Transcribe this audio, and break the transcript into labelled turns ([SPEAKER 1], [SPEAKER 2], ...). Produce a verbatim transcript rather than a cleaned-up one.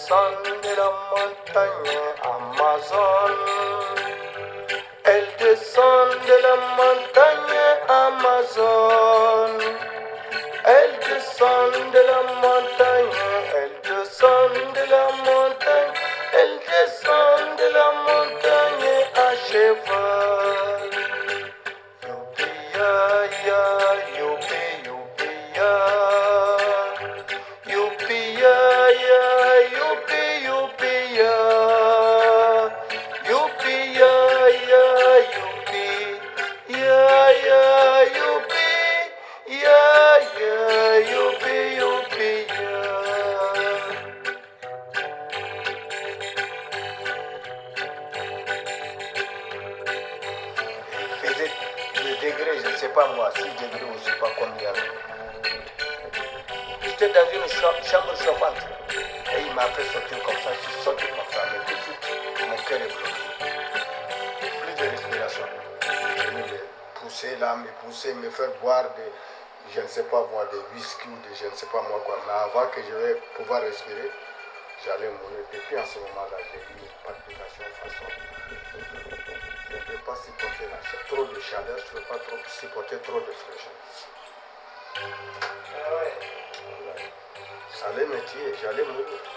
[SPEAKER 1] descend de la montagne Amazon. Elle descend de la montagne Amazon. Elle descend de la montagne, elle descend de la montagne, elle descend de la montagne à cheval. Youpi ya ya, youpi youpi ya. Youpi ya ya, youpi youpi ya. Youpi ya ya, youpi ya ya, youpi ya ya, youpi youpi ya. Il faisait le degré, je ne sais pas moi, six degrés ou je ne sais pas combien. J'étais dans une chambre chauffante et il m'a fait sortir comme ça, je suis sorti comme ça, mais tout de suite, mon cœur est bloqué. Plus de respiration. Il est venu me pousser là, me pousser, me faire boire des, je ne sais pas moi, des whisky ou des je ne sais pas moi quoi. Mais avant que je vais pouvoir respirer, j'allais mourir. Depuis en ce moment-là, j'ai eu une palpitation façon. Je ne peux pas supporter la chaleur. Trop de chaleur, je ne peux pas trop supporter trop de fraîcheur. Ah ouais. Ça allait me tuer, j'allais mourir.